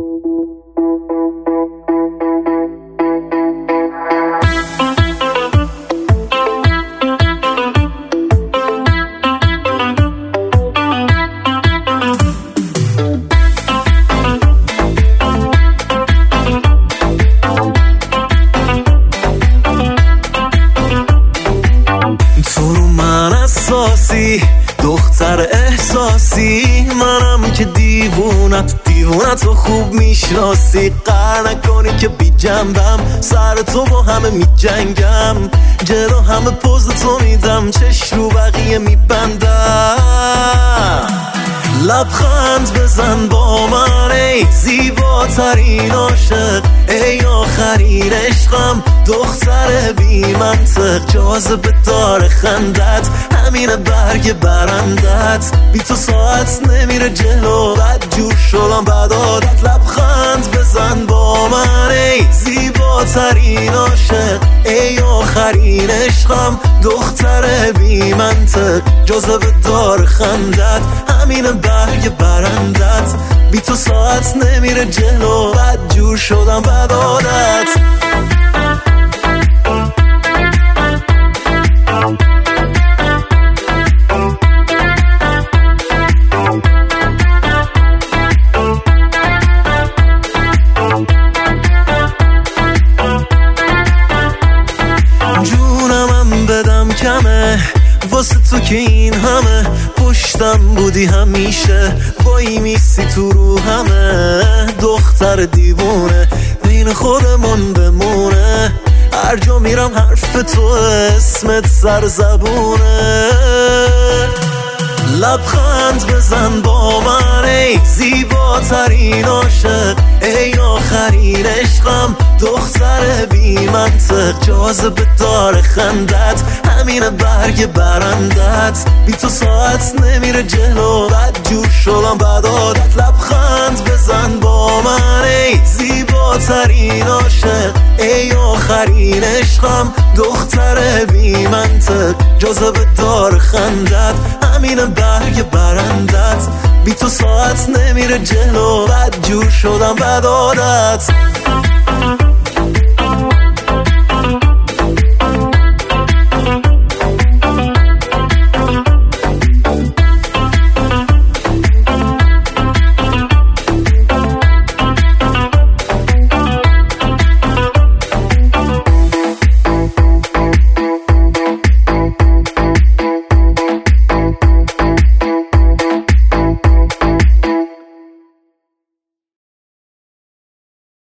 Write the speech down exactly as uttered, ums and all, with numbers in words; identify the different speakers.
Speaker 1: دختر احساسی، منم که دیوونت دیوونت رو خوب میشناسی. قهر نکنی که بی جنبم، سر تو با همه می جنگم، جلو همه پوز تو میدم، چش رو بقیه میبندم. لبخند بزن با من ای زیباترین عاشق، ای آخرین عشقم، دختر بی منطق، جاذبه دار خندت، همین برگ برندت، بی تو ساعت نمیره جلو، بد جور شدم بد عادت. لبخند بزن با من ای زیباترین عاشق، ای آخرین عشقم، دختر بی منطق، جاذبه دار خندت، همین برگ برندت، بی تو ساعت نمیره جلو، بد جور شدم بد عادت. جونمم بدم کمه واسه تو که این همه پشتم بودی همیشه، وای میسی تو رو همه، دختر دیوونه بین خودمون بمونه، هر جا میرم حرف تو اسمت سر زبونه. لبخند بزن با من ای زیباترین عاشق، ای آخرین عشقم، دختر بی منطق، جاذبه دار خندت، همین برگ برندت، بی تو ساعت نمیره جلو، بد جور شدم بد عادت. لبخند بزن با من ای زیباترین عاشق، ای آخرین عشقم، دختر بی منطق، جاذبه دار خندت، همین برگ برندت، بی تو ساعت نمیره جلو، بد جور شدم بد عادت.